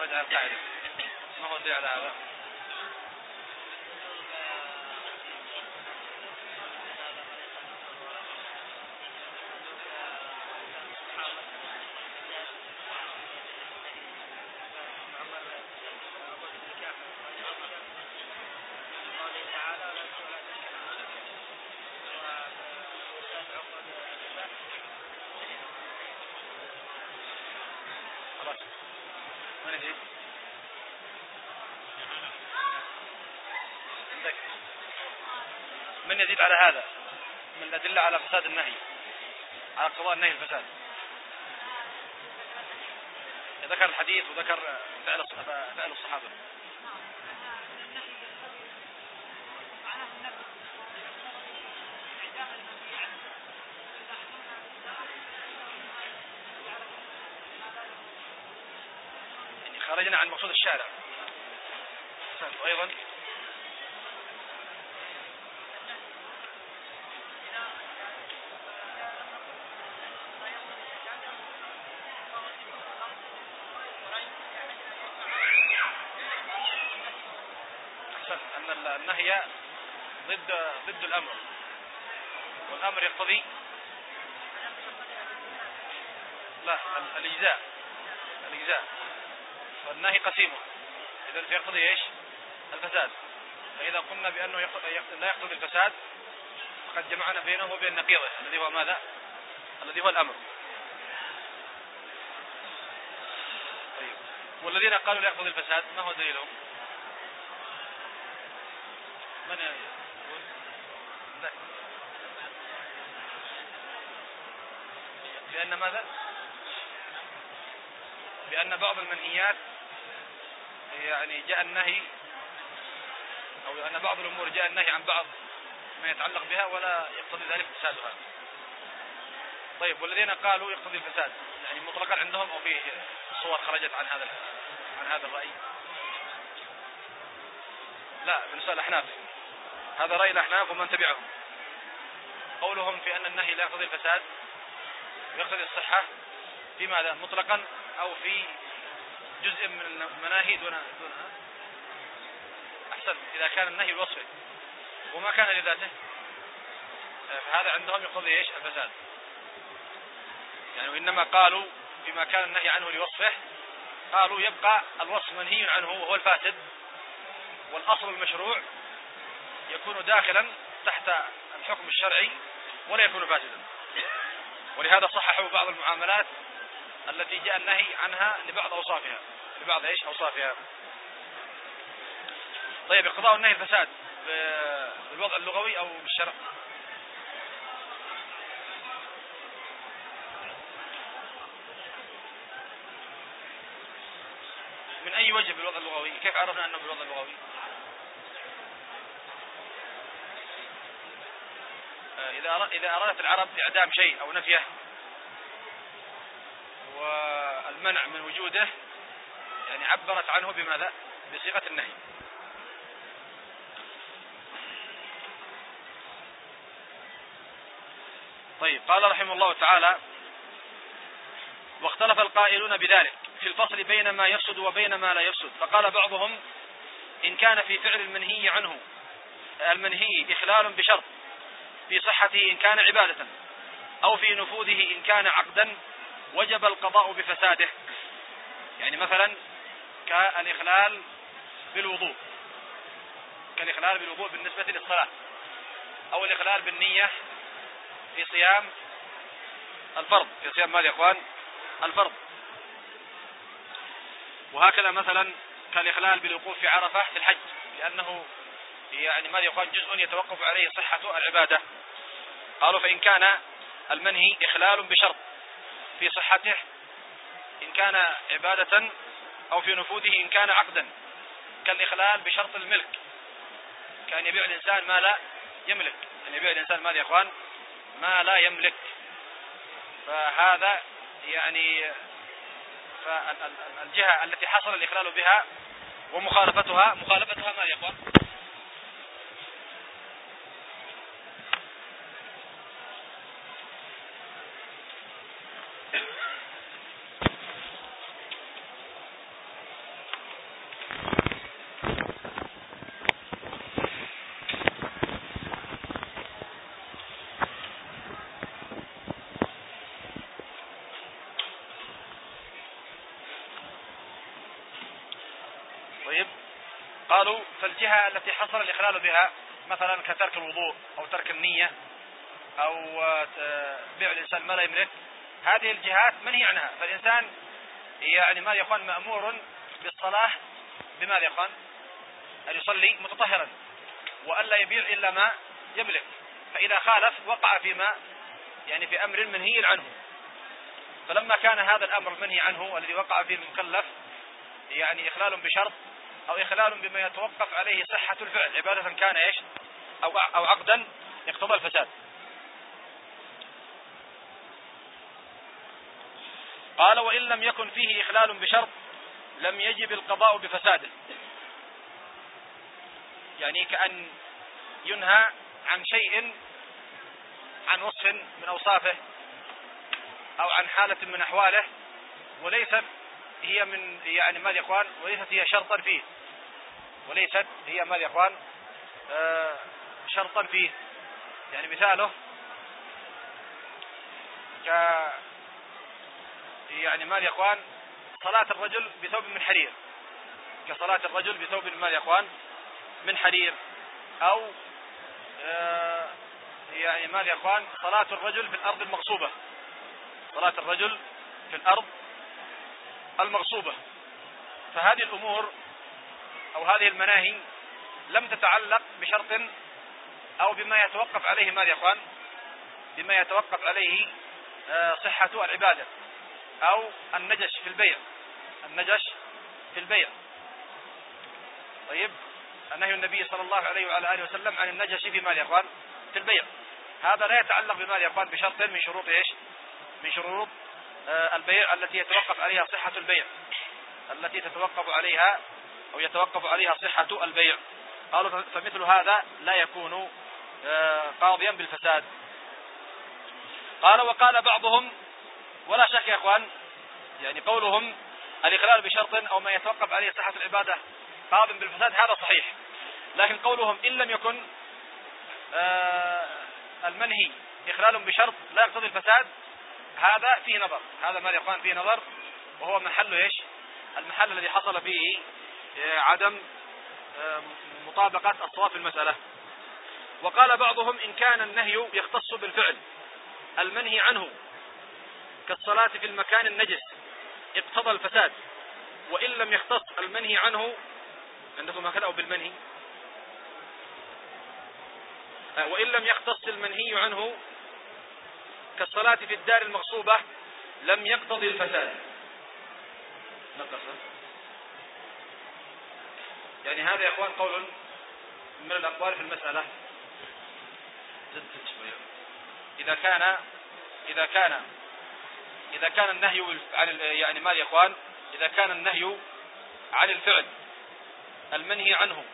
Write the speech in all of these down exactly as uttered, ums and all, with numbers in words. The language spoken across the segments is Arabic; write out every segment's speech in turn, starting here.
خرج على القاعدة. ما هو الدليل على هذا؟ من يزيد؟ من يزيد على هذا من الأدلة على فساد النهي، على قضاء النهي الفساد؟ ذكر الحديث وذكر فعل فعل الصحابة. يعني خرجنا عن مقصود الشارع. وأيضا أن النهي ضد ضد الأمر، والأمر يقتضي لا الإجزاء الإجزاء والنهي قسيمه، إذا يقتضي إيش؟ الفساد. فإذا قلنا بأنه لا يقتضي الفساد فقد جمعنا بينه وبين نقيضه الذي هو ماذا؟ الذي هو الأمر. طيب، والذين قالوا لا يقتضي الفساد ما هو دليلهم؟ من يقول؟ بأن ماذا؟ بأن بعض المنهيات يعني جاء النهي، أو أن بعض الأمور جاء النهي عن بعض ما يتعلق بها ولا يقتضي ذلك فسادها. طيب، والذين قالوا يقتضي الفساد يعني مطلقا عندهم أو فيه صور خرجت عن هذا عن هذا الرأي؟ لا، بالنسبة للأحناف هذا رأي الأحناف ومن تبعهم. قولهم في أن النهي لا يقتضي الفساد ويقتضي الصحة في ماذا؟ مطلقا أو في جزء من المناهي دون دونها؟ أحسن، إذا كان النهي لوصفه وما كان لذاته فهذا عندهم يقتضي إيش؟ الفساد. يعني وإنما قالوا بما كان النهي عنه لوصفه، قالوا يبقى الوصف منهي عنه وهو الفاسد، والأصل المشروع يكون داخلا تحت الحكم الشرعي ولا يكون فاسدا. ولهذا صححوا بعض المعاملات التي جاء النهي عنها لبعض أوصافها لبعض إيش؟ أوصافها. طيب، اقتضاء النهي الفساد بالوضع اللغوي أو بالشرع؟ من أي وجه بالوضع اللغوي؟ كيف عرفنا أنه بالوضع اللغوي؟ إذا إذا أرادت العرب إعدام شيء أو نفيه والمنع من وجوده يعني عبرت عنه بماذا؟ بصيغة النهي. طيب، قال رحمه الله تعالى: واختلف القائلون بذلك في الفصل بين ما يفسد وبين ما لا يفسد، فقال بعضهم: إن كان في فعل المنهي عنه المنهي إخلال بشرط في صحته إن كان عبادة، أو في نفوذه إن كان عقدا، وجب القضاء بفساده. يعني مثلا كالإخلال بالوضوء كالإخلال بالوضوء بالنسبة للصلاة، أو الإخلال بالنية في صيام الفرض في صيام ماذا يا إخوان؟ الفرض. وهكذا مثلا كالإخلال بالوقوف في عرفة في الحج، لأنه يعني ماذا يقال جزء يتوقف عليه صحة العبادة. قالوا فإن كان المنهي إخلال بشرط في صحته إن كان عبادة، أو في نفوذه إن كان عقدا، كالإخلال بشرط الملك، كأن يبيع الإنسان ما لا يملك أن يبيع الإنسان ماذا يا إخوان؟ ما لا يملك. فهذا يعني فالجهة التي حصل الإخلال بها ومخالفتها مخالفتها ما يا إخوان؟ طيب، قالوا فالجهة التي حصل الإخلال بها مثلا كترك الوضوء أو ترك النية أو بيع الإنسان ما لا يملك، هذه الجهات منهي عنها. فالإنسان يعني ما يكون مأمور بالصلاة بما يكون أن يصلي متطهرا وألا يبيع إلا ما يملك، فإذا خالف وقع فيما يعني في أمر منهي عنه. فلما كان هذا الأمر المنهي عنه الذي وقع فيه المكلف يعني إخلال بشرط أو إخلال بما يتوقف عليه صحة الفعل، عبادة كان إيش أو أو عقدا يقتضى الفساد. قال وإن لم يكن فيه إخلال بشرط لم يجب القضاء بفساده، يعني كأن ينهى عن شيء، عن وصف من أوصافه أو عن حالة من أحواله وليست هي من يعني مال يقوان وليست هي شرطا فيه، وليست هي مال يقوان آه شرطا فيه. يعني مثاله ك يعني مال يقوان صلاة الرجل بثوب من حرير، كصلاة الرجل بثوب مال يقوان من حرير، أو آه يعني مال يقوان صلاة الرجل في الأرض المغصوبة، صلاة الرجل في الأرض المغصوبة. فهذه الأمور أو هذه المناهي لم تتعلق بشرط أو بما يتوقف عليه ماذا يا أخوان، بما يتوقف عليه صحة العبادة أو النجش في البيع، النجش في البيع. طيب، نهي النبي صلى الله عليه وعلى آله وسلم عن النجش في ماذا يا أخوان في البيع، هذا لا يتعلق بماذا يا أخوان بشرط من شروط إيش، من شروط البيع التي يتوقف عليها صحة البيع، التي تتوقف عليها أو يتوقف عليها صحة البيع. قالوا فمثل هذا لا يكون قاضيا بالفساد. قال وقال بعضهم، ولا شك يا أخوان يعني قولهم الإخلال بشرط أو ما يتوقف عليه صحة العبادة قاض بالفساد هذا صحيح، لكن قولهم إن لم يكن المنهي إخلال بشرط لا يقتضي الفساد هذا فيه نظر، هذا ما يا أخوان فيه نظر، وهو محل إيش، المحل الذي حصل فيه عدم مطابقة الصواب في المسألة. وقال بعضهم إن كان النهي يختص بالفعل المنهي عنه كالصلاة في المكان النجس اقتضى الفساد، وإن لم يختص المنهي عنه، عندكم هكذا أو بالمنهي، وإن لم يختص المنهي عنه كالصلاة في الدار المغصوبة لم يقتضي الفساد. نقصه يعني هذا يا أخوان قول من الأقوال في المسألة. إذا كان إذا كان إذا كان النهي عن يعني ما يا أخوان إذا كان النهي عن الفعل المنهي عنه،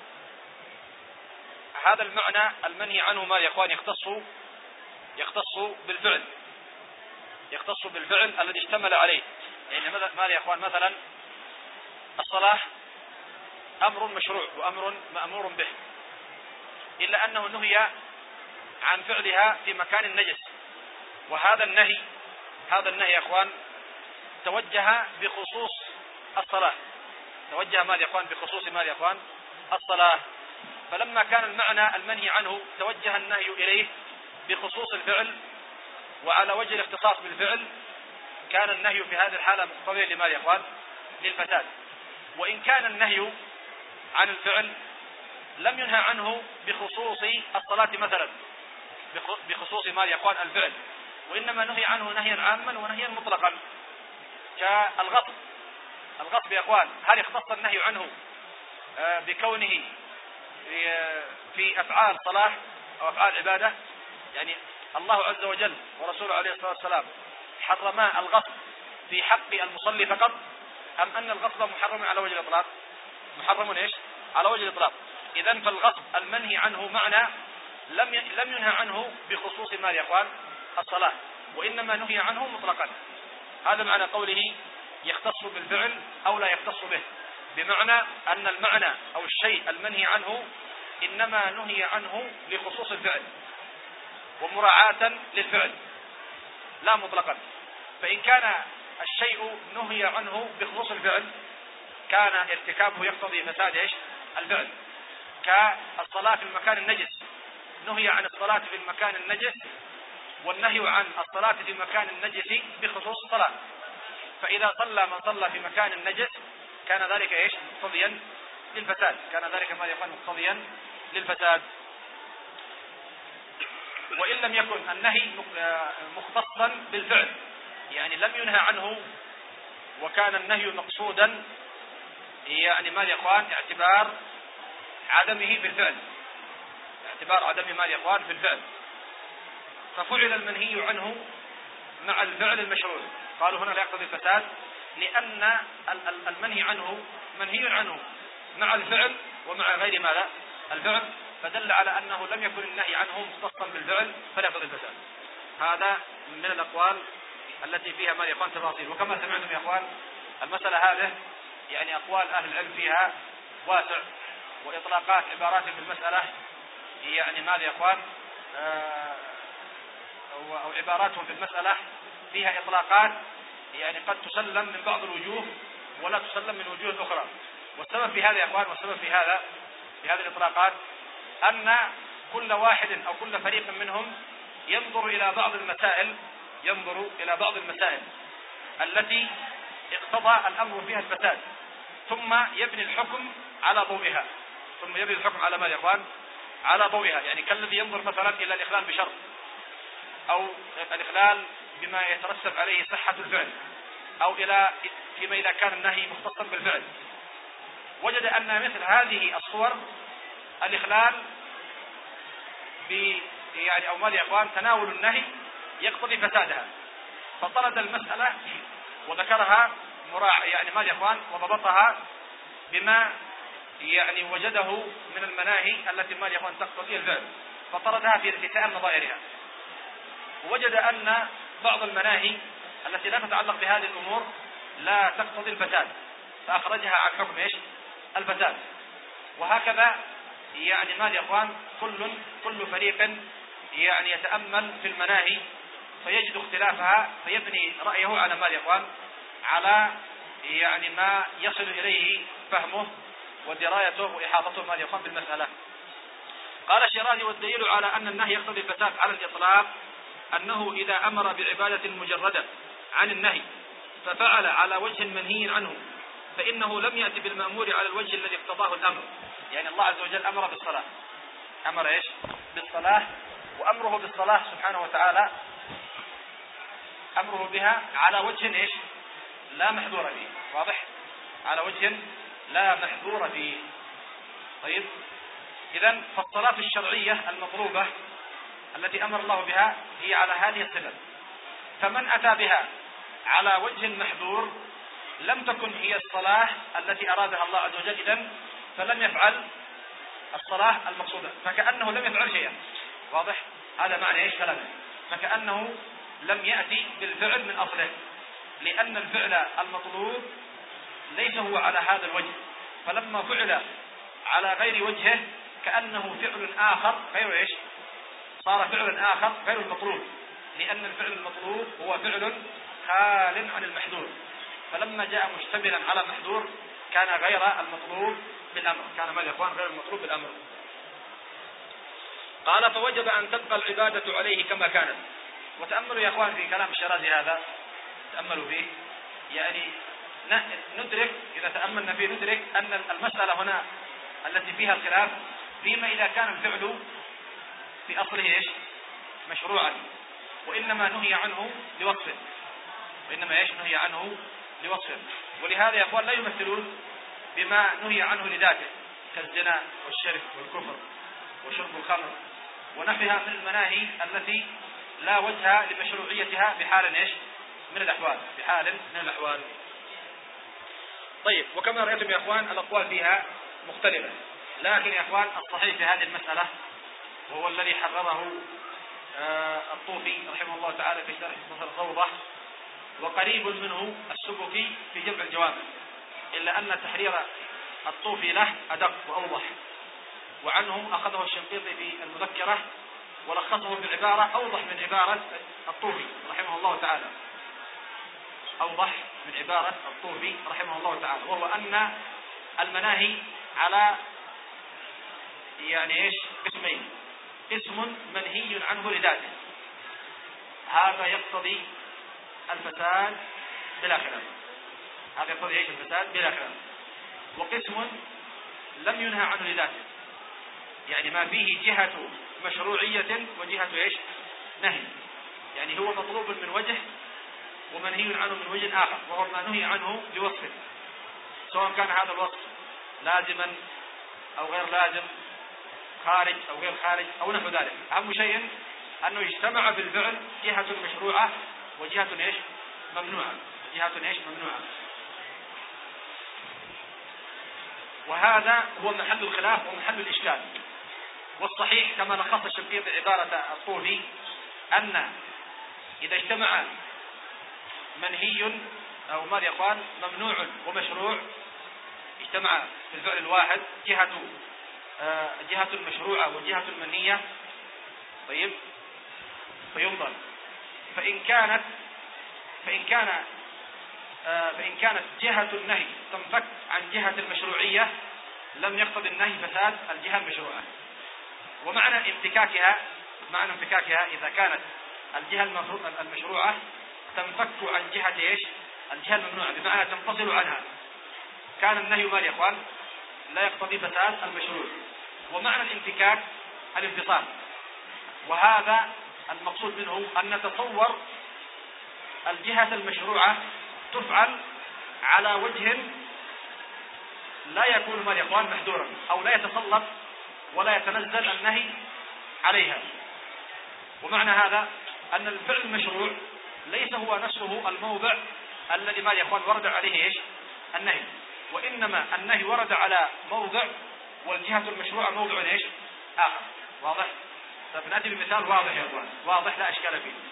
هذا المعنى المنهي عنه ما يا أخوان يختص يختص بالفعل، يختص بالفعل الذي اشتمل عليه. يعني ما يا أخوان مثلا الصلاة أمر مشروع وأمر مأمور به، إلا أنه نهي عن فعلها في مكان النجس، وهذا النهي هذا النهي يا أخوان توجه بخصوص الصلاة، توجه مال يا أخوان بخصوص مال يا أخوان الصلاة. فلما كان المعنى المنهي عنه توجه النهي إليه بخصوص الفعل وعلى وجه الاختصاص بالفعل، كان النهي في هذه الحالة مقتضيا لمال يا أخوان للفساد. وإن كان النهي عن الفعل لم ينهى عنه بخصوص الصلاة مثلا، بخصوص مال يا أخوان الفعل، وإنما نهي عنه نهيا عاما ونهيا مطلقا كالغصب. الغصب يا أخوان هل يختص النهي عنه بكونه في أفعال صلاة أو أفعال عبادة؟ يعني الله عز وجل ورسوله عليه الصلاة والسلام حرما الغصب في حق المصلي فقط، أم أن الغصب محرم على وجه الإطلاق؟ محرم إيش؟ على وجه الإطلاق. إذن فالغصب المنهي عنه معنى لم لم ينهى عنه بخصوص ما يا أخوان الصلاة، وإنما نهي عنه مطلقا. هذا معنى قوله يختص بالفعل أو لا يختص به، بمعنى أن المعنى أو الشيء المنهي عنه إنما نهي عنه لخصوص الفعل ومراعاة للفعل لا مطلقا. فإن كان الشيء نهي عنه بخصوص الفعل كان ارتكابه يقتضي فساد ايش؟ الفعل، كالصلاة في المكان النجس، نهي عن الصلاة في المكان النجس، والنهي عن الصلاة في المكان النجس بخصوص الصلاة. فإذا صلى من صلى في مكان النجس كان ذلك ايش؟ مقتضيا للفساد، كان ذلك ما يكون مقتضيا للفساد. وإن لم يكن النهي مختصا بالفعل، يعني لم ينهى عنه وكان النهي مقصودا، يعني ما يا اخوان اعتبار عدمه بالفعل، اعتبار عدمه ما يا اخوان في الفعل، ففعل المنهي عنه مع الفعل المشروع، قالوا هنا لا يقتضي الفساد، لأن المنهي عنه منهي عنه مع الفعل ومع غير ماذا الفعل، فدل على أنه لم يكن النهي عنه مختصا بالفعل فلا يقتضي الفساد. هذا من الأقوال التي فيها ما يا اخوان تفاصيل. وكما سمعتم يا اخوان المسألة هذه يعني أقوال أهل العلم فيها واسع، وإطلاقات عبارات في المسألة يعني ماذا يا اخوان آه أو عباراتهم في المسألة فيها إطلاقات يعني قد تسلم من بعض الوجوه ولا تسلم من وجوه أخرى. والسبب في هذا يا اخوان، والسبب في هذا في هذه الإطلاقات أن كل واحد أو كل فريق منهم ينظر إلى بعض المسائل ينظر إلى بعض المسائل التي اقتضى الأمر فيها الفساد، ثم يبني الحكم على ضوئها، ثم يبني الحكم على ما يا اخوان على ضوئها. يعني كالذي ينظر مثلا إلى الإخلال بشرط، أو الإخلال بما يترتب عليه صحة الفعل، أو إلى فيما إذا كان النهي مختصا بالفعل، وجد أن مثل هذه الصور الإخلال ب يعني أو ماذا يا إخوان تناول النهي يقتضي فسادها، فطرد المسألة وذكرها مراع يعني ماذا يا إخوان وضبطها بما يعني وجده من المناهي التي ماذا يا إخوان تقتضي الفعل، فطردها في ارتكاب نظائرها. ووجد أن بعض المناهي التي لا تتعلق بهذه الأمور لا تقتضي الفساد، فأخرجها عن حكم ايش؟ الفساد. وهكذا يعني ماذا يا اخوان كل كل فريق يعني يتأمل في المناهي فيجد اختلافها فيبني رأيه على ماذا يا اخوان على يعني ما يصل إليه فهمه ودرايته وإحاطته ماذا يا اخوان بالمسألة. قال الشيرازي: والدليل على أن النهي يقتضي الفساد على الإطلاق أنه إذا أمر بعبادة مجردة عن النهي ففعل على وجه منهي عنه فإنه لم يأتي بالمأمور على الوجه الذي اقتضاه الأمر. يعني الله عز وجل أمر بالصلاة، أمر إيش؟ بالصلاة، وأمره بالصلاة سبحانه وتعالى أمره بها على وجه إيش؟ لا محذور فيه، واضح؟ على وجه لا محذور فيه. طيب، إذن فالصلاة الشرعية المطلوبة التي أمر الله بها هي على هذه الصفة، فمن أتى بها على وجه محذور لم تكن هي الصلاة التي أرادها الله عز وجل، إذن فلم يفعل الصلاة المقصودة، فكأنه لم يفعل شيئا. واضح؟ هذا معنى إيش كلامه، فكأنه لم يأتي بالفعل من أصله، لأن الفعل المطلوب ليس هو على هذا الوجه، فلما فعل على غير وجهه كأنه فعل آخر غير إيش؟ صار فعل آخر غير المطلوب، لأن الفعل المطلوب هو فعل خال عن المحذور، فلما جاء مشتملا على محذور كان غير المطلوب بالأمر، كان ماذا يا اخوان غير المطلوب بالأمر. قال: فوجب أن تبقى العبادة عليه كما كانت. وتأملوا يا اخوان في كلام الشيرازي هذا، تأملوا فيه، يعني ندرك إذا تأملنا فيه ندرك أن المسألة هنا التي فيها الخلاف فيما إذا كان الفعل في أصله إيش؟ مشروعا، وإنما نهي عنه لوصفه، وإنما إيش؟ نهي عنه لوصفه. ولهذا يا اخوان لا يمثلون بما نهي عنه لذاته كالزنا والشرك والكفر وشرب الخمر ونحوها من المناهي التي لا وجه لمشروعيتها بحال ايش؟ من الأحوال، بحال من الأحوال. طيب، وكما رأيتم يا اخوان الأقوال فيها مختلفة، لكن يا اخوان الصحيح في هذه المسألة وهو الذي حرره آه الطوفي رحمه الله تعالى في شرح مختصر الروضة، وقريب منه السبكي في جمع الجوامع، إلا أن تحرير الطوفي له أدق وأوضح، وعنه أخذه الشنقيطي في المذكرة ولخصه بعبارة أوضح من عبارة الطوفي رحمه الله تعالى. أوضح من عبارة الطوفي رحمه الله تعالى، وهو أن المناهي على يعني إيش قسمين: اسم منهي عنه لذاته، هذا يقتضي الفساد بلا خلاف، هذا يقتضي إيش الفساد بلا خلاف. وقسم لم ينهى عنه لذاته، يعني ما فيه جهة مشروعية وجهة إيش نهي، يعني هو مطلوب من وجه ومنهي عنه من وجه آخر، وهو ما نهي عنه بوصفه، سواء كان هذا الوصف لازما أو غير لازم، خارج أو غير خارج أو نحو ذلك. أهم شيء أنه يجتمع بالفعل جهة مشروعة وجهة إيش ممنوعة، جهة إيش ممنوعة. وهذا هو محل الخلاف ومحل الإشكال. والصحيح كما لخص الشنقيطي عبارة الطوفي أن إذا اجتمع منهي أو ماذا يقال ممنوع ومشروع، اجتمع في الفعل الواحد جهة آه جهة المشروعة وجهة المنهية، طيب فينظر، فإن كانت فإن كان آه فإن كانت جهة النهي تنفك عن جهة المشروعية لم يقتضي النهي فساد الجهة المشروعة. ومعنى انفكاكها معنى انفكاكها إذا كانت الجهة المشروعة تنفك عن جهة ايش الجهة الممنوعة، بمعنى تنفصل عنها، كان النهي مال يا اخوان لا يقتضي فساد المشروع. ومعنى الانفكاك الانفصال، وهذا المقصود منه أن نتصور الجهة المشروعة تفعل على وجه لا يكون مال يا اخوان محذورا، أو لا يتسلط ولا يتنزل النهي عليها. ومعنى هذا أن الفعل المشروع ليس هو نفسه الموضع الذي ما يا اخوان ورد عليه ايش النهي، وإنما النهي ورد على موضع والجهة المشروعة موضع ايش آخر. واضح؟ طيب نأتي بمثال واضح يا اخوان، واضح لا إشكال فيه.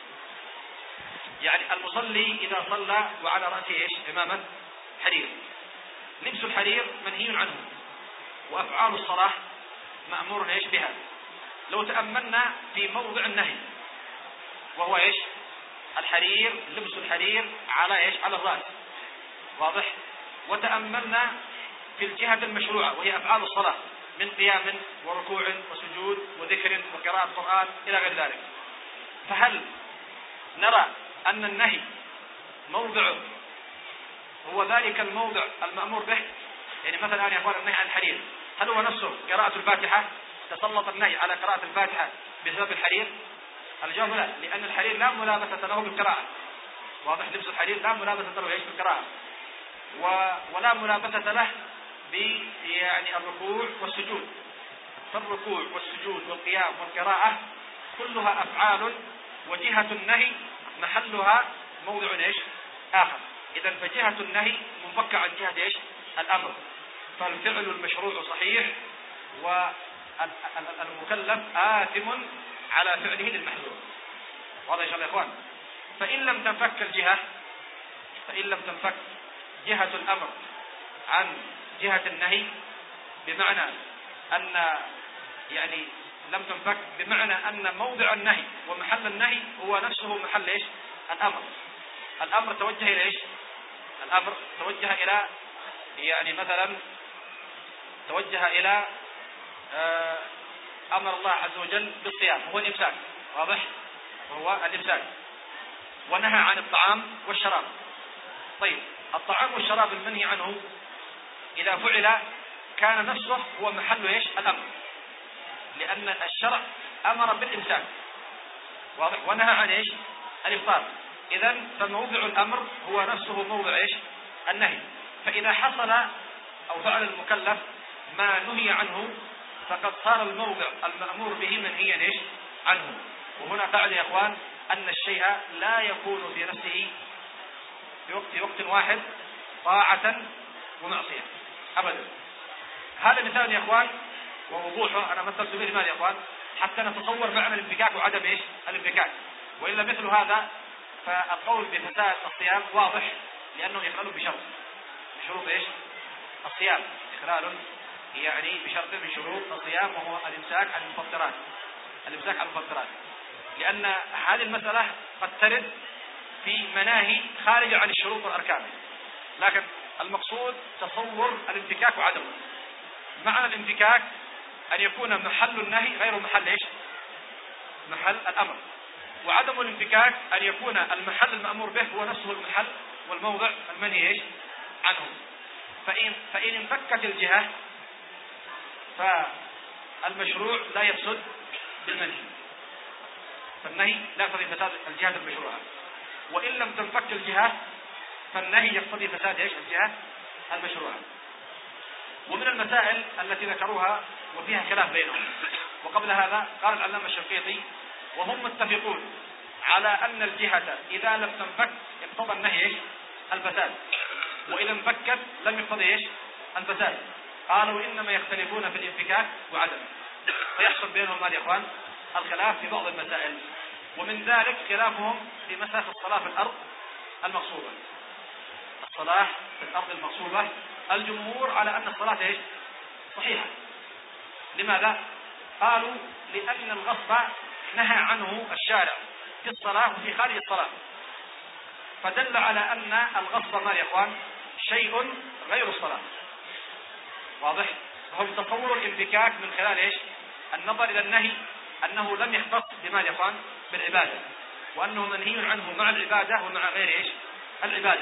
يعني المصلي إذا صلى وعلى رأسه ايش إمامة حرير، لبس الحرير منهي عنه، وأفعال الصلاة مأمور ايش بها. لو تأملنا في موضع النهي وهو ايش الحرير، لبس الحرير على ايش على الرأس، واضح؟ وتأملنا في الجهة المشروعة وهي أفعال الصلاة من قيام وركوع وسجود وذكر وقراءة قرآن إلى غير ذلك، فهل نرى أن النهي موضعه هو ذلك الموضع المأمور به؟ يعني مثلا الآن يا أخوان النهي عن الحرير هل هو نفسه قراءة الفاتحة؟ تسلط النهي على قراءة الفاتحة بسبب الحرير؟ الجواب لا، لأن الحرير لا ملابسة له بالقراءة، واضح؟ لبس الحرير لا ملابسة له ايش بالقراءة، ولا ملابسة له ب يعني الركوع والسجود. فالركوع والسجود والقيام والقراءة كلها أفعال، وجهة النهي محلها موضع ايش آخر. إذا فجهة النهي منفكة عن جهة ايش الأمر، فالفعل المشروع صحيح والمكلف آثم على فعله للمحذور. واضح يا اخوان؟ فإن لم تنفك الجهة فإن لم تنفك جهة الأمر عن جهة النهي، بمعنى أن يعني لم تنفك بمعنى أن موضع النهي ومحل النهي هو نفسه محل ايش الأمر. الأمر توجه إلى ايش الأمر توجه إلى يعني مثلا توجه إلى آه أمر الله عز وجل بالصيام، هو الإمساك، واضح؟ وهو الإمساك. ونهى عن الطعام والشراب. طيب الطعام والشراب المنهي عنه إذا فعل كان نفسه هو محل ايش الأمر، لأن الشرع أمر بالإمساك، واضح؟ ونهى عن ايش الإفطار. إذن فموضع الأمر هو نفسه موضع ايش النهي. فإذا حصل أو فعل المكلف ما نهي عنه فقد صار الموضع المأمور به منهيا ايش عنه. وهنا قاعدة يا اخوان أن الشيء لا يكون في نفسه في وقت, في وقت واحد طاعة ومعصية أبدا. هذا مثال يا اخوان ووضوحه أنا مثلت به المال يا اخوان حتى نتصور معنى الانفكاك وعدم ايش الانفكاك. وإلا مثل هذا فالقول بفساد الصيام واضح، لأنه يخلل بشرط بشروط ايش الصيام، إخلال يعني بشرط من شروط الصيام وهو الإمساك عن المفطرات الإمساك عن المفطرات. لأن هذه المسألة قد ترد في مناهي خارجة عن الشروط والأركان، لكن المقصود تصور الانفكاك وعدمه. معنى الانفكاك أن يكون محل النهي غير محل إيش؟ محل الأمر. وعدم الانفكاك أن يكون المحل المأمور به هو نفسه المحل والموضع المنهي إيش؟ عنه. فإن, فإن انفكت الجهة فالمشروع لا يفسد بالمنهي، فالنهي لا يقتضي فساد الجهة المشروعة. وإن لم تنفك الجهة فالنهي يقتضي فساد إيش؟ الجهة المشروعة. ومن المسائل التي ذكروها وفيها خلاف بينهم، وقبل هذا قال العلامة الشنقيطي وهم متفقون على أن الجهة إذا لم تنفك يقتضي النهي إيش؟ الفساد، وإذا انفكت لم يقتضي إيش؟ الفساد. قالوا إنما يختلفون في الانفكاك وعدمه، فيحصل بينهم يا إخوان الخلاف في بعض المسائل. ومن ذلك خلافهم في مسألة الصلاة في الأرض المغصوبة. الصلاة في الأرض المغصوبة الجمهور على أن الصلاة إيش؟ صحيحة. لماذا؟ قالوا لأن الغصب نهى عنه الشارع في الصلاة وفي خارج الصلاة، فدل على أن الغصب ما يا إخوان شيء غير الصلاة. واضح؟ هم تصور الانفكاك من خلال إيش؟ النظر إلى النهي أنه لم يختص بما يا إخوان بالعبادة، وأنه منهي عنه مع العبادة ومع غير إيش؟ العبادة.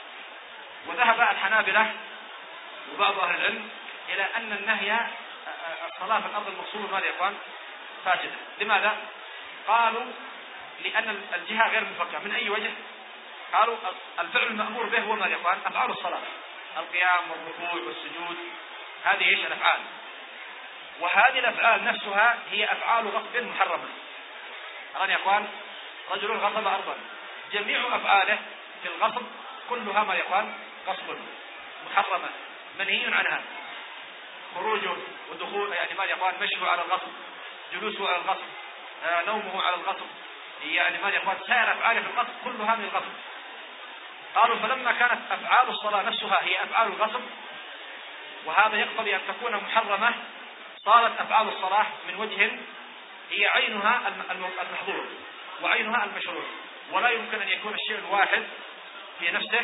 وذهب الحنابلة وبعض أهل العلم إلى أن النهي الصلاة في الأرض المغصوبة ما يا إخوان فاسدة. لماذا؟ قالوا لأن الجهة غير مفكة. من أي وجه؟ قالوا الفعل المأمور به هو ما يا إخوان أفعال الصلاة، القيام والركوع والسجود، هذه إيش؟ الأفعال. وهذه الأفعال نفسها هي أفعال غصب محرمة. الآن يا إخوان رجل غصب أرضا، جميع أفعاله في الغصب كلها ما يا إخوان غصب محرمة منهي عنها. خروجه ودخول يعني ما يا إخوان مشيه على الغصب، جلوسه على الغصب، آه نومه على الغصب، يعني ما يا إخوان سائر أفعاله في الغصب كلها من الغصب. قالوا فلما كانت أفعال الصلاة نفسها هي أفعال الغصب، وهذا يقتضي أن تكون محرمة، صارت أفعال الصلاة من وجه هي عينها المحظور وعينها المشروع، ولا يمكن أن يكون الشيء الواحد في نفسه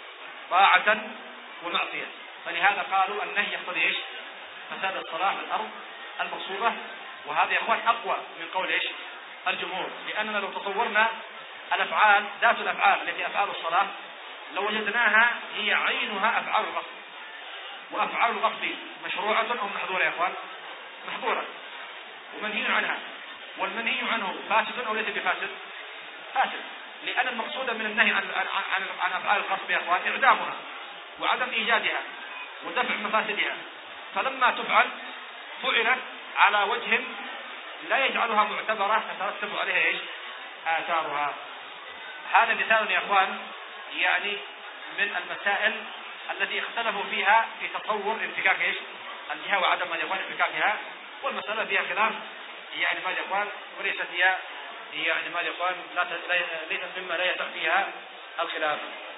طاعة ومعصية. فلهذا قالوا النهي يقتضي إيش؟ فساد الصلاة في الأرض المغصوبة. وهذا يا إخوان أقوى من قول إيش؟ الجمهور، لأننا لو تصورنا الأفعال ذات الأفعال التي أفعال الصلاة لو وجدناها هي عينها أفعال الغصب، وأفعال الغصب مشروعة أو محظورة يا إخوان؟ محظورة ومنهي عنها. والمنهي عنه فاسد أو ليس بفاسد؟ فاسد، لأن المقصود من النهي عن, عن, عن, عن أفعال الغصب يا إخوان إعدامها وعدم إيجادها ودفع مفاسدها. فلما تفعل فعلت على وجه لا يجعلها معتبرة تترتب عليها إيش؟ آثارها. هذا مثال يا إخوان يعني من المسائل التي اختلفوا فيها في تصور انفكاك إيش؟ الجهة وعدم ما يكون انفكاكها. والمسألة فيها خلاف يعني ما يقال، وليست هي يعني ما يقال لا ليست مما لا يسع فيها الخلاف.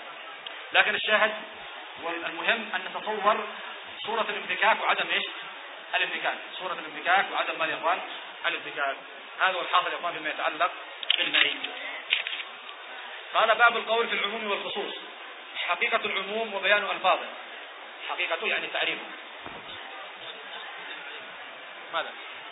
لكن الشاهد والمهم أن نتصور صورة الانفكاك وعدم إيش؟ الانفكاك، صورة الانفكاك وعدم ما يقال الانفكاك. هذا هو الحاصل يقال فيما يتعلق بالنهي. قال باب القول في العموم والخصوص. حقيقة العموم وبيان ألفاظه. حقيقته يعني تعريفه. ماذا؟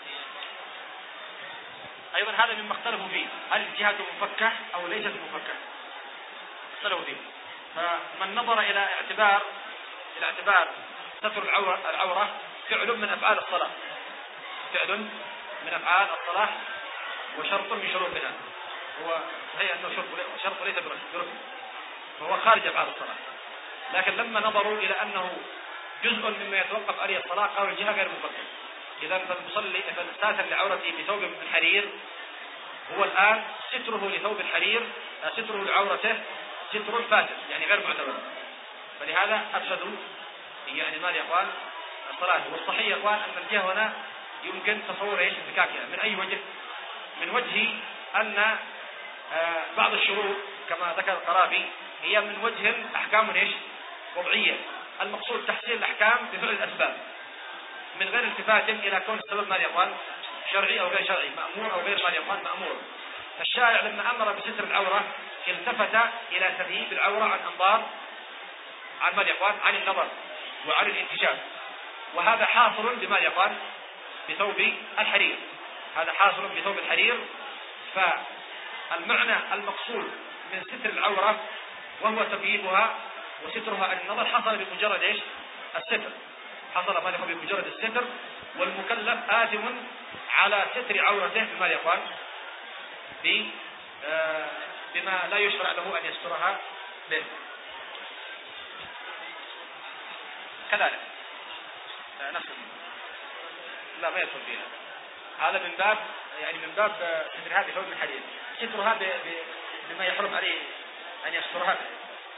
أيضا هذا مما اختلفوا فيه، هل الجهة مفكة أو ليست مفكة؟ اختلفوا فيه. فمن نظر إلى اعتبار إلى اعتبار ستر العورة, العورة فعل من أفعال الصلاة، فعل من أفعال الصلاة وشرط من شروطها، هو هي أنه شرط ليس بركن، فهو خارج أفعال الصلاة. لكن لما نظروا إلى أنه جزء مما يتوقف عليه الصلاة قالوا الجهة غير مفكة. إذا فالمصلي فالساتر لعورته بثوب من حرير هو الآن ستره لثوب الحرير ستره لعورته ستر فاسد يعني غير معتبر. فلهذا أفسدوا يعني ماذا يقال الصلاة. والصحيح يا إخوان أن الجهة هنا يمكن تصور إيش انفكاكها من أي وجه؟ من وجه أن بعض الشروط كما ذكر القرافي هي من وجه أحكام إيش وضعية، المقصود تحصيل الأحكام بفعل الأسباب من غير التفات إلى كون السبب ماذا يقال شرعي أو غير شرعي، مأمور أو غير ماذا يقال مأمور. فالشارع لما أمر بستر العورة التفت إلى تغييب العورة عن أنظار، عن ماذا يقال؟ عن النظر وعن الانتشاف. وهذا حاصل بما يقال بثوب الحرير، هذا حاصل بثوب الحرير. فالمعنى المقصود من ستر العورة وهو تغييبها وسترها عن النظر حصل بمجرد ايش؟ الستر، حصل ما يقال بمجرد الستر. والمكلف آثم على ستر عورته بما يقال بما لا يشرع له أن يسترها به. كذلك نفس لا ما يدخل فيها، هذا من باب يعني من باب سترها بثوب الحديد، سترها بما يحرم عليه أن يسترها به.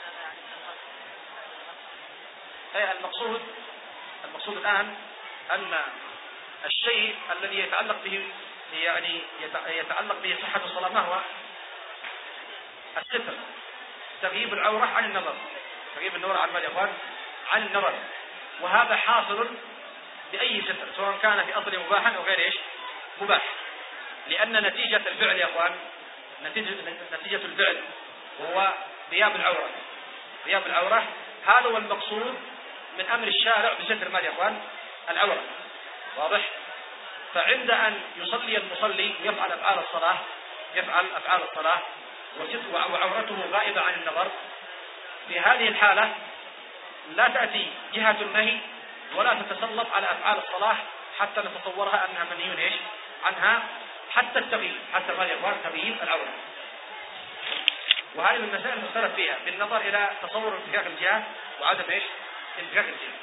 المقصود المقصود الآن أن الشيء الذي يتعلق به يعني يتعلق به صحة الصلاة ما هو؟ الستر، تغييب العورة عن النظر، تغييب النظر عن الإخوان عن النظر. وهذا حاصل بأي ستر سواء كان في أصل مباحا أو غير إيش مباح، لأن نتيجة الفعل يا أخوان نتيجة, نتيجة الفعل وهو غياب العورة، غياب العورة هذا هو المقصود من أمر الشارع بستر مال يا أخوان العورة، واضح؟ فعند أن يصلي المصلي ويفعل أفعال الصلاة يفعل أفعال الصلاة وعورته غائبة عن النظر، في هذه الحالة لا تأتي جهة النهي ولا تتسلط على أفعال الصلاة حتى نتصورها أنها منهي إيش عنها، حتى التغييب، حتى ما يقال تغييب العورة. وهذه من المسائل المختلف فيها بالنظر إلى تصور انفكاك الجهة وعدم إيش انفكاك الجهة.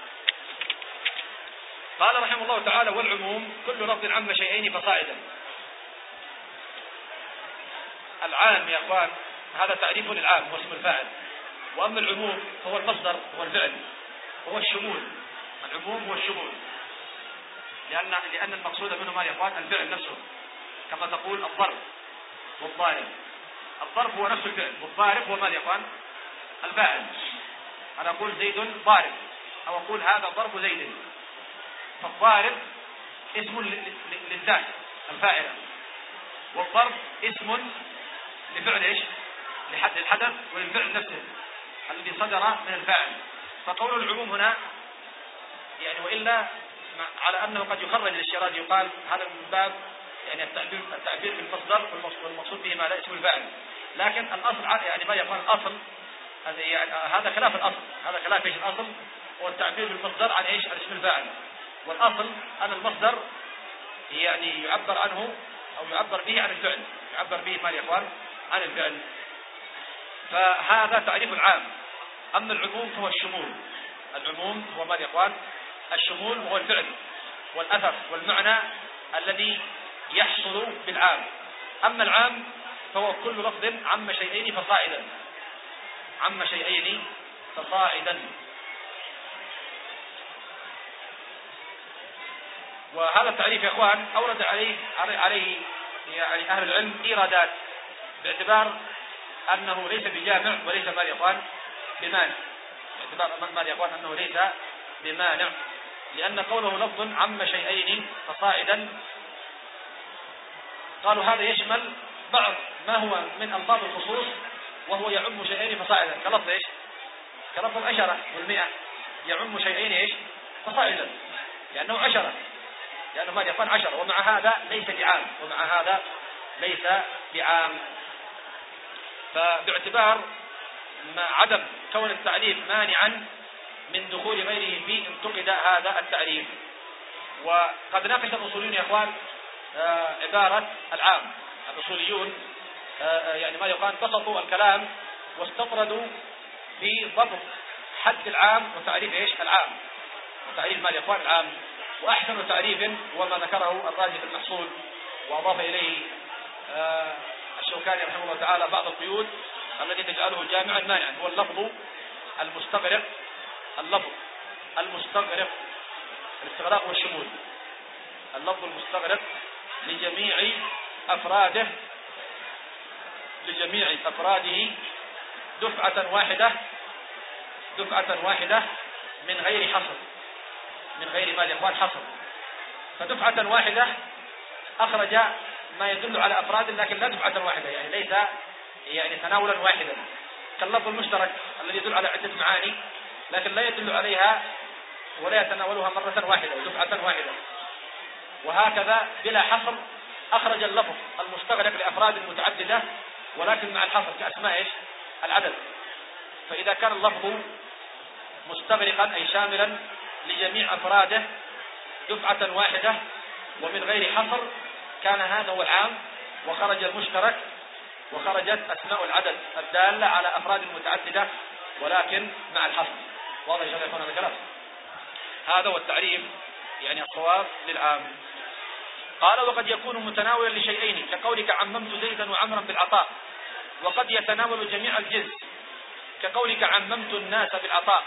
قال رحمه الله تعالى: والعموم كل لفظ عم شيئين فصاعدا. العام يا أخوان هذا تعريف للعام هو اسم الفاعل، وأما العموم هو المصدر هو الفعل هو الشمول. العموم هو الشمول لأن لأن المقصود منه ما يقال الفعل نفسه، كما تقول الضرب والضارب، الضرب هو نفس الفعل والضارب هو ما يقال الفاعل. أنا أقول زيد ضارب أو أقول هذا ضرب زيد، فالضارب اسم للذات الفاعلة، والضرب اسم لفعل ايش؟ لحد الحدث وللفعل نفسه الذي صدر من الفاعل. فقول العموم هنا يعني وإلا على أنه قد يخرج للشراج يقال هذا من باب يعني التعبير التعبير بالمصدر والمقصود به ما لا اسم الفاعل، لكن الأصل يعني ما يقال الأصل يعني هذا خلاف الأصل، هذا خلاف ايش الأصل هو التعبير بالمصدر عن ايش؟ عن اسم الفاعل. والأصل أن المصدر يعني يعبر عنه أو يعبر به عن الفعل، يعبر به ما يقال عن الفعل. فهذا تعريف العام. أما العموم فهو الشمول، العموم هو ما يقال الشمول وهو الفعل والأثر والمعنى الذي يحصل بالعام. أما العام فهو كل لفظ عم شيئين فصاعدا، عم شيئين فصاعدا. وهذا التعريف يا اخوان اورد عليه عليه يعني اهل العلم ايرادات باعتبار انه ليس بجامع وليس ما يقال بمانع، باعتبار ما يقال انه ليس بمانع، لان قوله لفظ عم شيئين فصاعدا قالوا هذا يشمل بعض ما هو من الفاظ الخصوص وهو يعم شيئين فصاعدا، كلفظ ايش؟ كلفظ عشرة والمئة يعم شيئين ايش؟ فصاعدا، لانه عشرة، لأنه ما يقال عشر، ومع هذا ليس بعام، ومع هذا ليس بعام. فباعتبار ما عدم كون التعريف مانعا من دخول غيره فيه انتقد هذا التعريف. وقد ناقش الأصوليون يا إخوان عبارة العام، الأصوليون يعني ما يقال بسطوا الكلام واستطردوا في ضبط حد العام وتعريف ايش العام وتعريف ما يقال العام. وأحسن تعريف وما ذكره الراجح المحصول وأضاف إليه آه الشوكاني رحمه الله تعالى بعض القيود التي تجعله جامعا مانعا، هو اللفظ المستغرق، اللفظ المستغرق الاستغراق والشمول، اللفظ المستغرق لجميع أفراده لجميع أفراده دفعة واحدة دفعة واحدة من غير حصر، من غير ما يقال حصر. فدفعة واحدة أخرج ما يدل على أفراد لكن لا دفعة واحدة، يعني ليس يعني تناولا واحدا، كاللفظ المشترك الذي يدل على عدة معاني لكن لا يدل عليها ولا يتناولها مرة واحدة دفعة واحدة. وهكذا بلا حصر أخرج اللفظ المستغرق لأفراد متعددة ولكن مع الحصر كأسماء إيش؟ العدد. فإذا كان اللفظ مستغرقا أي شاملا لجميع أفراده دفعة واحدة ومن غير حصر كان هذا هو العام، وخرج المشترك وخرجت أسماء العدد الدالة على أفراد متعددة ولكن مع الحصر. واضح يا شيخ هذا الكلام؟ هذا هو التعريف يعني الصواب للعام. قال وقد يكون متناولا لشيئين كقولك عممت زيدا وعمرا بالعطاء، وقد يتناول جميع الجنس كقولك عممت الناس بالعطاء.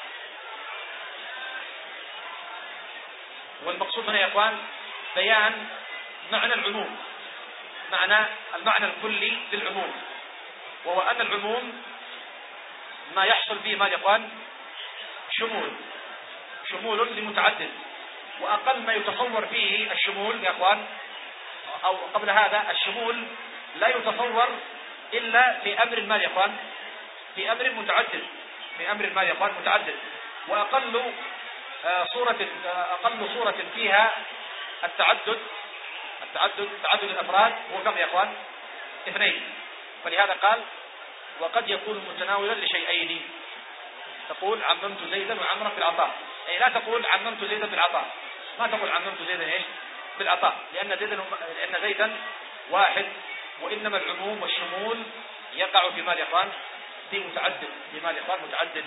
والمقصود هنا يا اخوان بيان معنى العموم، معنى المعنى الكلي للعموم، وهو أن العموم ما يحصل فيه ما يا اخوان شمول شمول لمتعدد، وأقل ما يتصور فيه الشمول يا اخوان أو قبل هذا الشمول لا يتصور إلا في أمر ما يا اخوان في أمر متعدد في أمر ما يا اخوان متعدد. وأقل صورة أقل صورة فيها التعدد التعدد تعدد الأفراد هو كم يا اخوان؟ اثنين. ولهذا قال وقد يكون متناولا لشيئين، تقول عممت زيدا وعمرا بالعطاء، أي لا تقول عممت زيدا بالعطاء، ما تقول عممت زيدا ايش؟ بالعطاء، لأن زيدا لأن زيدا واحد، وإنما العموم والشمول يقع في مال اخوان في متعدد في مال اخوان متعدد.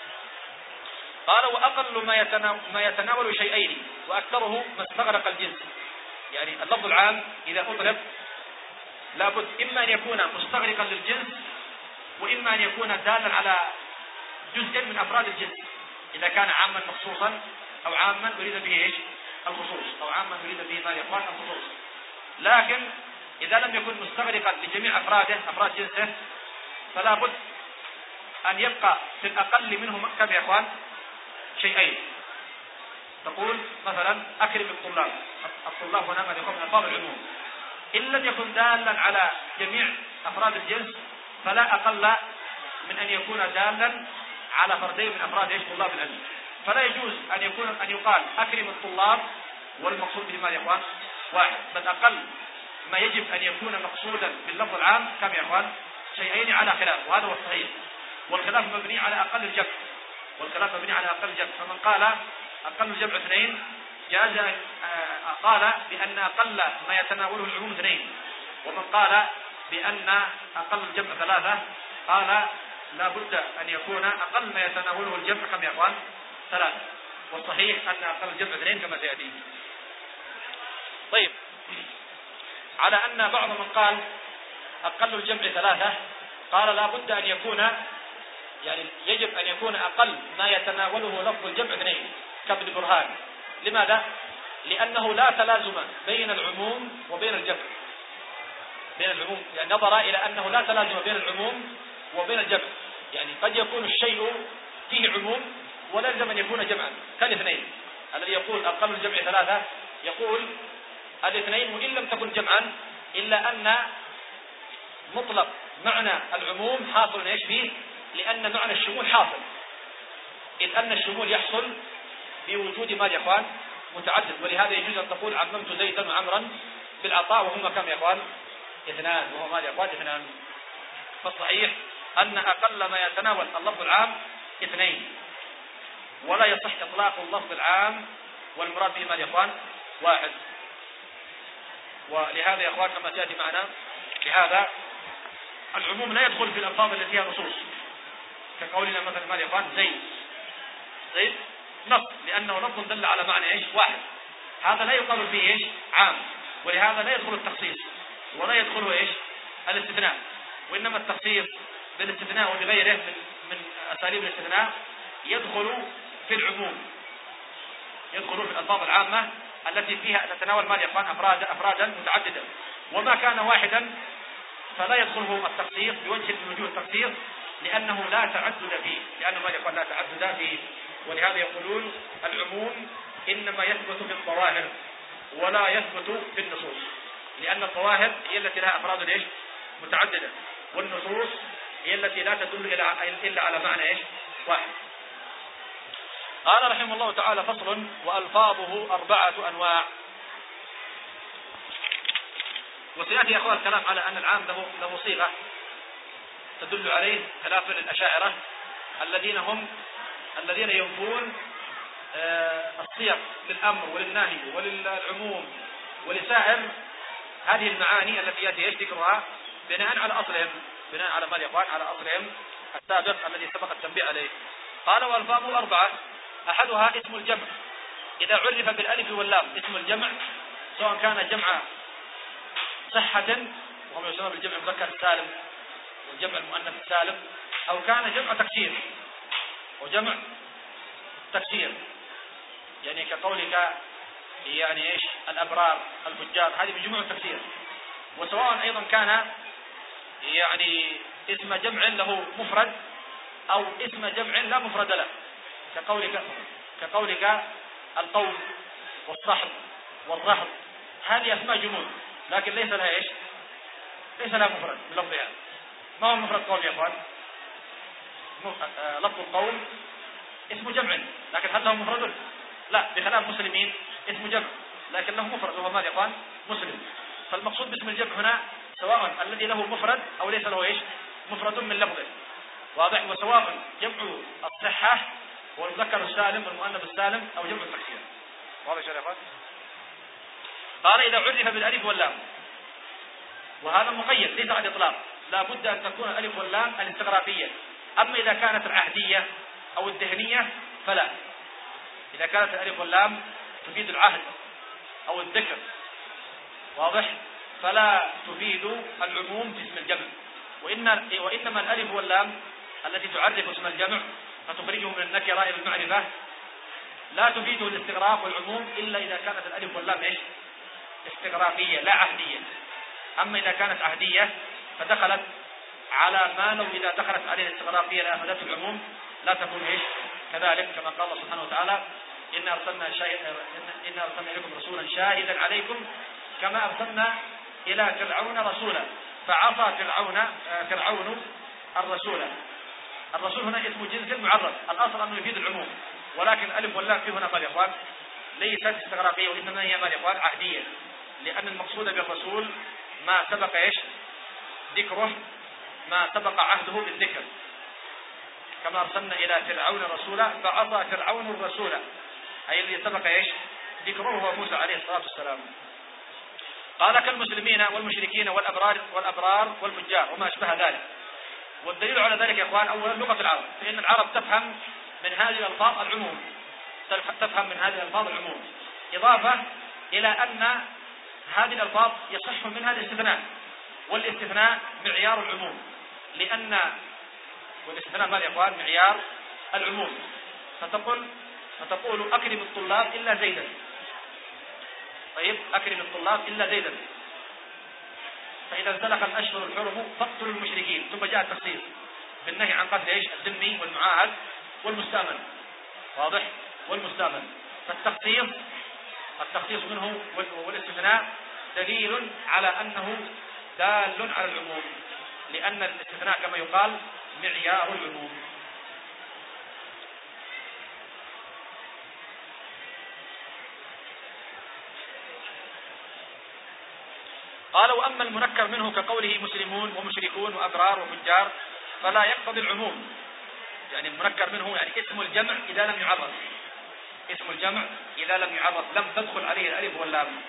قال وأقل ما يتناول, ما يتناول شيئين وأكثره ما استغرق الجنس. يعني اللفظ العام إذا أطلب لابد إما أن يكون مستغرقا للجنس وإما أن يكون دالا على جزء من أفراد الجنس، إذا كان عاما مخصوصا أو عاما يريد به إيش؟ الخصوص، أو عاما يريد به ما يقال الخصوص. لكن إذا لم يكن مستغرقا لجميع أفراده أفراد جنسه فلا بد أن يبقى في الأقل منه كم يا أخوان؟ شيئين. تقول مثلا أكرم الطلاب، الطلاب هنا ما يكون من ألفاظ العموم، إن لم يكن دالا على جميع أفراد الجنس فلا أقل من أن يكون دالا على فردين من أفراد إيش؟ طلاب العلم. فلا يجوز أن يكون أن يقال أكرم الطلاب والمقصود به ما يا إخوان واحد، بل أقل ما يجب أن يكون مقصودا باللفظ العام كم يا إخوان؟ شيئين على خلاف، وهذا هو الصحيح. والخلاف مبني على أقل الجمع والخلاف مبني على أقل الجمع. فمن قال أقل الجمع اثنين جاز قال بأن أقل ما يتناوله العموم اثنين، ومن قال بأن أقل الجمع ثلاثة قال لا بد أن يكون أقل ما يتناوله الجمع كم يا أخوان؟ ثلاثة. والصحيح أن أقل الجمع اثنين كما سيأتي. طيب، على أن بعض من قال أقل الجمع ثلاثة قال لا بد أن يكون يعني يجب أن يكون أقل ما يتناوله لفظ الجمع اثنين كابن برهان. لماذا؟ لأنه لا تلازم بين العموم وبين الجمع بين العموم يعني نظر إلى أنه لا تلازم بين العموم وبين الجمع. يعني قد يكون الشيء فيه عموم ولا يلزم أن يكون جمعا كالاثنين. الذي يقول أقل الجمع ثلاثة يقول الاثنين وإن لم تكن جمعا إلا أن مطلق معنى العموم حاصل ايش فيه، لأن معنى الشمول حاصل، إذ أن الشمول يحصل بوجود ما يا اخوان متعدد. ولهذا يجوز أن تقول عممت زيدا وعمرا بالعطاء وهما كم يا اخوان؟ اثنان، وهما ما يا اخوان اثنان. فالصحيح أن أقل ما يتناول اللفظ العام اثنين، ولا يصح إطلاق اللفظ العام والمراد به ما يا اخوان واحد. ولهذا يا اخوان كما تأتي معنا لهذا العموم لا يدخل في الألفاظ التي فيها نصوص، كقولنا مثلا ما يا اخوان زيد زيد نص، لأنه لفظ دل على معنى ايش؟ واحد. هذا لا يقال فيه ايش؟ عام. ولهذا لا يدخل التخصيص ولا يدخل ايش؟ الاستثناء. وإنما التخصيص بالاستثناء وبغيره من من أساليب الاستثناء يدخل في العموم، يدخل في الألفاظ العامة التي فيها تتناول ما يا اخوان أفراد أفرادا متعددة. وما كان واحدا فلا يدخله التخصيص بوجه من وجوه التخصيص، لأنه لا تعدد فيه، لأنه ما يقول لا تعدد فيه. ولهذا يقولون العموم إنما يثبت في الظواهر ولا يثبت في النصوص، لأن الظواهر هي التي لها أفراد ايش؟ متعددة، والنصوص هي التي لا تدل إلا على معنى إيش واحد. قال رحمه الله تعالى: فصل: وألفاظه أربعة أنواع. وسيأتي يا أخوان الكلام على أن العام له له صيغة تدل عليه، خلافا للأشاعرة الذين هم الذين ينفون الصيغ للأمر وللنهي وللعموم ولسائر هذه المعاني التي يأتي ذكرها بناء على أصلهم، بناء على ماذا يا أخوان؟ على أصلهم السابق الذي سبق التنبيه عليه. قال: وألفاظه أربعة: أحدها اسم الجمع إذا عرف بالألف واللام. اسم الجمع سواء كان جمع صحة وهو يسمى بالجمع المذكر السالم والجمع المؤنث السالم، أو كان جمع تكسير وجمع تكسير، يعني كقولك يعني إيش الأبرار الفجار، هذه بجموع التكسير. وسواء أيضا كان يعني اسم جمع له مفرد أو اسم جمع لا مفرد له، كقولك كقولك القوم والصحب والرهط، هذه أسماء جموع لكن ليس لها إيش ليس لها مفرد بلفظها. ما هو مفرد قوم يا أخوان؟ لفظ القوم اسم جمع لكن هل له مفرد؟ لا، بخلاف مسلمين اسم جمع لكن له مفرد وهو ماذا يا أخوان؟ مسلم. فالمقصود باسم الجمع هنا سواء الذي له مفرد أو ليس له إيش مفرد من لفظه، واضح؟ وسواء جمع الصحة والمذكر السالم والمؤنث السالم أو جمع التكسير، واضح يا أخوان؟ قال: إذا عرف بالألف واللام، وهذا مقيد ليس على الإطلاق، لا بد أن تكون الألف واللام الاستغراقية. أما إذا كانت العهدية أو الدهنية فلا. إذا كانت الألف واللام تفيد العهد أو الذكر، واضح؟ فلا تفيد العموم في اسم الجمع، وإن وإنما الألف واللام التي تعرف اسم الجمع فتخرجه من النكرة إلى المعرفة لا تفيده الاستغراق والعموم إلا إذا كانت الألف واللام إيش استغراقية لا عهدية. أما إذا كانت عهدية فدخلت على ما لو إذا دخلت عليه الاستغراقية لأخذت العموم لا تكون إيش كذلك، كما قال الله سبحانه وتعالى: إن أرسلنا شاهد إن أرسلنا إليكم رسولا شاهدا عليكم كما أرسلنا إلى فرعون رسولا فعصى فرعون فرعون الرسول. الرسول هنا اسم جنس معرف، الأصل أنه يفيد العموم، ولكن الألف واللام فيه هنا ماذا يا إخوان؟ ليست استغراقية وإنما هي ماذا يا إخوان؟ عهدية، لأن المقصود بالرسول ما سبق إيش ذكره، ما سبق عهده بالذكر، كما أرسلنا إلى فرعون رسولا فعصى فرعون الرسول، أي الذي سبق إيش ذكره هو موسى عليه الصلاة والسلام. قال: كالمسلمين والمشركين والأبرار والأبرار والفجار وما أشبه ذلك. والدليل على ذلك يا إخوان أولا لغة العرب، فإن العرب تفهم من هذه الألفاظ العموم، تفهم من هذه الألفاظ العموم، إضافة إلى أن هذه الألفاظ يصح منها الاستثناء، والاستثناء معيار العموم، لأن والاستثناء ماذا يا إخوان؟ معيار العموم. فتقول فتقول أكرم الطلاب إلا زيدا، طيب أكرم الطلاب إلا زيدا، فإذا انسلخ الأشهر الحرم فاقتلوا المشركين، ثم جاء التخصيص بالنهي عن قتل ايش الذمي والمعاهد والمستأمن، واضح؟ والمستأمن. فالتخصيص التخصيص منه والاستثناء دليل على أنه دال على العموم، لأن الاستثناء كما يقال معيار العموم. قال: وأما المنكر منه كقوله مسلمون ومشركون وأبرار وفجار فلا يقتضي العموم. يعني المنكر منه يعني اسم الجمع إذا لم يعرف، اسم الجمع إذا لم يعرف لم تدخل عليه الألف واللام.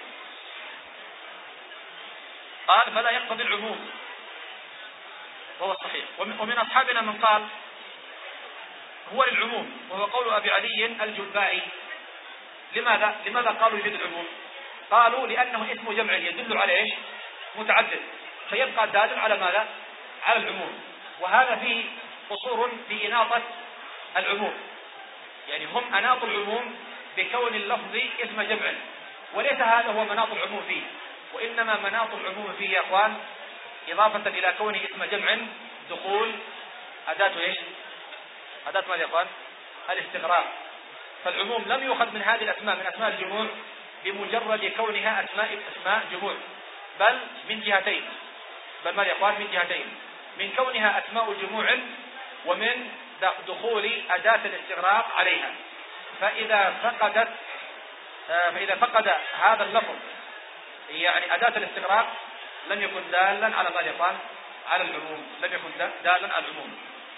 قال: فلا يقتضي العموم وهو الصحيح. ومن أصحابنا من قال هو للعموم، وهو قول أبي علي الجبائي. لماذا؟ لماذا قالوا يفيد العموم؟ قالوا لأنه اسم جمع يدل على إيش متعدد، فيبقى دال على ماذا؟ على العموم. وهذا فيه قصور في إناطة العموم، يعني هم أناطوا العموم بكون اللفظ اسم جمع، وليس هذا هو مناط العموم فيه، وإنما مناط العموم فيه يا أخوان إضافة إلى كونه اسم جمع دخول أداة إيش؟ أداة ماذا يا أخوان؟ الاستغراق. فالعموم لم يؤخذ من هذه الأسماء من أسماء الجموع بمجرد كونها أسماء أسماء جموع، بل من جهتين، بل ماذا يا أخوان؟ من جهتين. من كونها أسماء جموع ومن دخول أداة الاستغراق عليها. فإذا فقدت فإذا فقد هذا اللفظ يعني أداة الاستغراق لم يكن دالا على ما يقال على العموم، لم يكن دالا على العموم.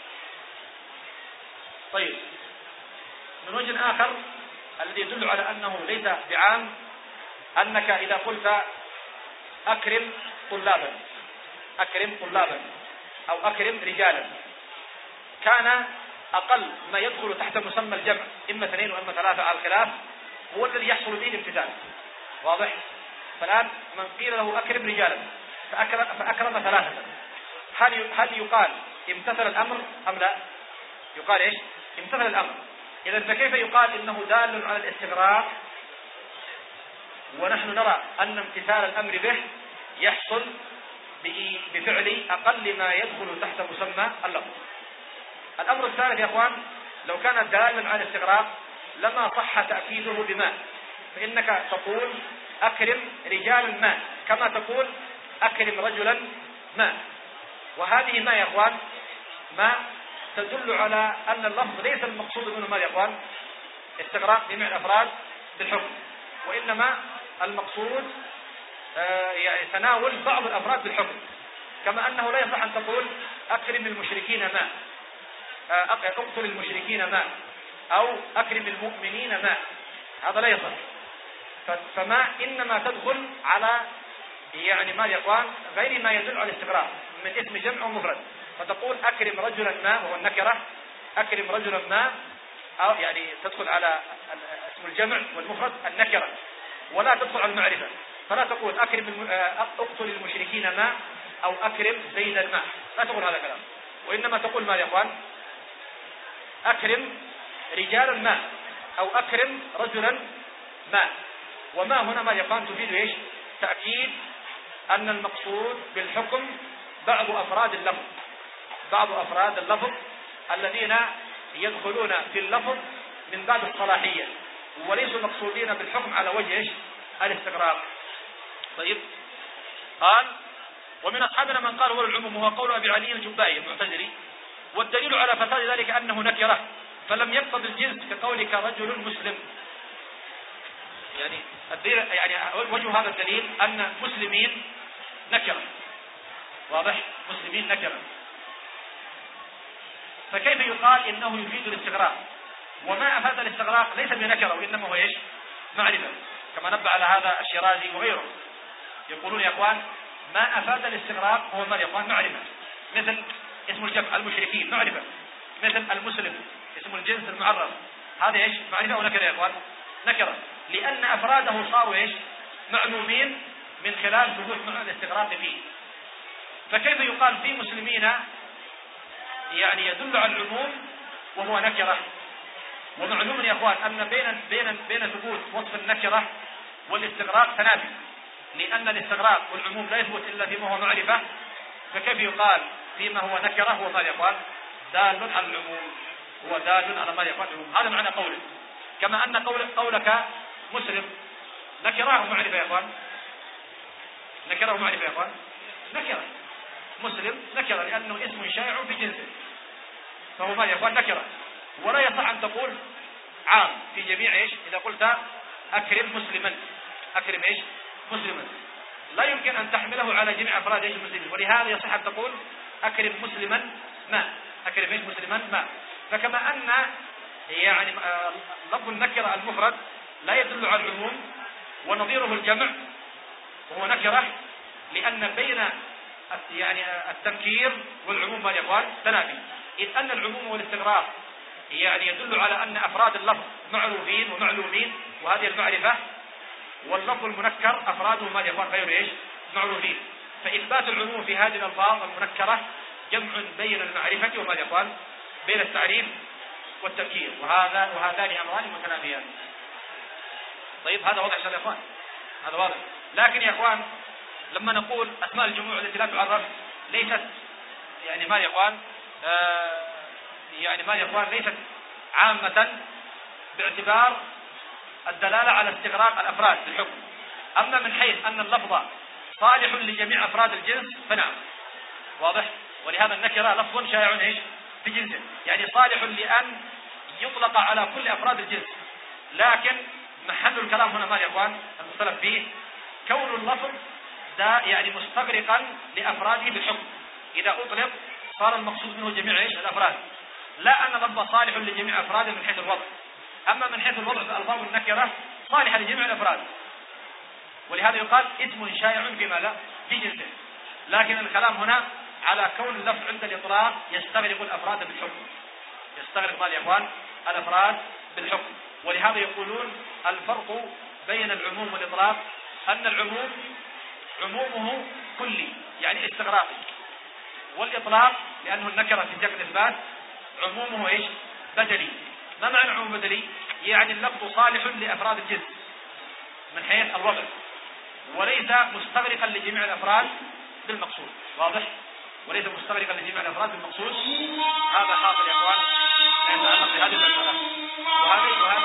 طيب، من وجه آخر الذي يدل على أنه ليس بعام، أنك إذا قلت أكرم طلابا أكرم طلابا أو أكرم رجالا، كان أقل ما يدخل تحت مسمى الجمع إما اثنين وإما ثلاثة على الخلاف هو الذي يحصل به الامتثال. واضح؟ فالآن من قيل له أكرم رجالا فأكرم, فأكرم ثلاثة، هل هل يقال امتثل الأمر أم لا؟ يقال إيش؟ امتثل الأمر. إذا فكيف يقال إنه دال على الاستغراق ونحن نرى أن امتثال الأمر به يحصل بفعل أقل ما يدخل تحت مسمى اللفظ. الأمر الثالث يا أخوان، لو كان دالا على الاستغراق لما صح تأكيده بما، فإنك تقول أكرم رجالا ما كما تقول أكرم رجلا ما، وهذه ما يا أخوان ما تدل على أن اللفظ ليس المقصود منه ما يا أخوان استغراق جميع الأفراد بالحكم، وإنما المقصود آه يعني تناول بعض الأفراد بالحكم. كما أنه لا يصح أن تقول أكرم المشركين ما، آه أقتل المشركين ما، أو أكرم المؤمنين ما، هذا لا يصح. فما إنما تدخل على يعني ما يا أخوان غير ما يدل على الاستغراق من اسم جمع ومفرد، فتقول أكرم رجلا ما وهو النكرة، أكرم رجلا ما، أو يعني تدخل على اسم الجمع والمفرد النكرة ولا تدخل على المعرفة. فلا تقول أكرم أقتل المشركين ما أو أكرم زيدا ما، لا تقول هذا الكلام، وإنما تقول ما يا أخوان أكرم رجالا ما أو أكرم رجلا ما. وما هنا ما يا أخوان تفيد إيش؟ تأكيد أن المقصود بالحكم بعض أفراد اللفظ، بعض أفراد اللفظ الذين يدخلون في اللفظ من باب الصلاحية وليسوا مقصودين بالحكم على وجه إيش؟ الاستغراق. طيب، قال ومن أصحابنا من قال هو العموم، وهو قول أبي علي الجبائي المعتزلي، والدليل على فساد ذلك أنه نكرة فلم يقتضي الجنس كقولك رجل مسلم. يعني الدليل يعني وجه هذا الدليل أن مسلمين نكرة، واضح؟ مسلمين نكرة، فكيف يقال إنه يفيد الاستغراق؟ وما أفاد الاستغراق ليس بنكرة وإنما هو إيش؟ معرفة، كما نبه على هذا الشيرازي وغيره. يقولون يا أخوان ما أفاد الاستغراق هو ما يا أخوان معرفة، مثل اسم الجمع المشركين معرفة، مثل المسلم اسم الجنس المعرف، هذا إيش؟ معرفة ونكرة يا أخوان؟ نكرة، لأن أفراده صاروا إيش؟ معلومين من خلال ثبوت معنى الاستغراق فيه. فكيف يقال في مسلمين يعني يدل على العموم وهو نكرة؟ ومعلوم يا أخوان أن بين بين بين ثبوت وصف النكرة والاستغراق تنافي، لأن الاستغراق والعموم لا يثبت إلا فيما هو معرفة، فكيف يقال فيما هو نكرة هو ما يقال دال على العموم، هو دال على ما يقال العموم. هذا معنى قوله، كما أن قول قولك مسلم نكرة ومعرفة يا أخوان، نكرة ومعرفة يا أخوان، نكرة مسلم نكرة لأنه اسم شائع في جنسه، فهو ما يا أخوان نكرة. ولا يصح أن تقول عام في جميع إيش؟ إذا قلت أكرم مسلما، أكرم إيش؟ مسلما، لا يمكن أن تحمله على جميع أفراد إيش؟ مسلمين. ولهذا يصح أن تقول أكرم مسلما ما، أكرم إيش؟ مسلما ما. فكما أن يعني لفظ النكرة المفرد لا يدل على العموم، ونظيره الجمع وهو نكرة، لأن بين يعني التنكير والعموم يا إخوان تنافي، إذ أن العموم والاستغراق يعني يدل على أن أفراد اللفظ معروفين ومعلومين وهذه المعرفة، واللفظ المنكر أفراده ما يا إخوان غير إيش؟ معروفين. فإثبات العموم في هذه الألفاظ المنكرة جمع بين المعرفة وما يا إخوان بين التعريف والتنكير، وهذا وهذان أمران متنافيان. طيب هذا واضح يا إخوان، هذا واضح. لكن يا إخوان لما نقول أسماء الجموع التي لا تعرف ليست يعني ما يا إخوان آه يعني ما يا إخوان ليست عامة باعتبار الدلالة على استغراق الأفراد بالحكم، أما من حيث أن اللفظ صالح لجميع أفراد الجنس فنعم، واضح؟ ولهذا النكرة لفظ شائع ايش في جنسه، يعني صالح لأن يطلق على كل أفراد الجنس. لكن محل الكلام هنا ما يا إخوان المختلف فيه كون اللفظ ده يعني مستغرقا لأفراده بالحكم، إذا أطلق صار المقصود منه جميع ايش الأفراد، لا أن اللفظ صالح لجميع أفراده من حيث الوضع، أما من حيث الوضع فألفاظ النكرة صالحة لجميع الأفراد، ولهذا يقال اسم شائع في ماذا في جنسه. لكن الكلام هنا على كون اللفظ عند الإطلاق يستغرق الأفراد بالحكم، يستغرق مال يا إخوان الأفراد بالحكم. ولهذا يقولون الفرق بين العموم والإطلاق أن العموم عمومه كلي يعني استغراقي، والإطلاق لأنه النكرة في سياق الإثبات عمومه إيش بدلي. ما معنى عموم بدلي؟ يعني اللفظ صالح لأفراد الجنس من حيث الوضع، وليس مستغرقا لجميع الأفراد بالمقصود. واضح؟ وليس مستغرقا لجميع الأفراد بالمقصود. هذا حاصل يا أخوان ما يتعلق بهذه المسألة. وهذه وهذه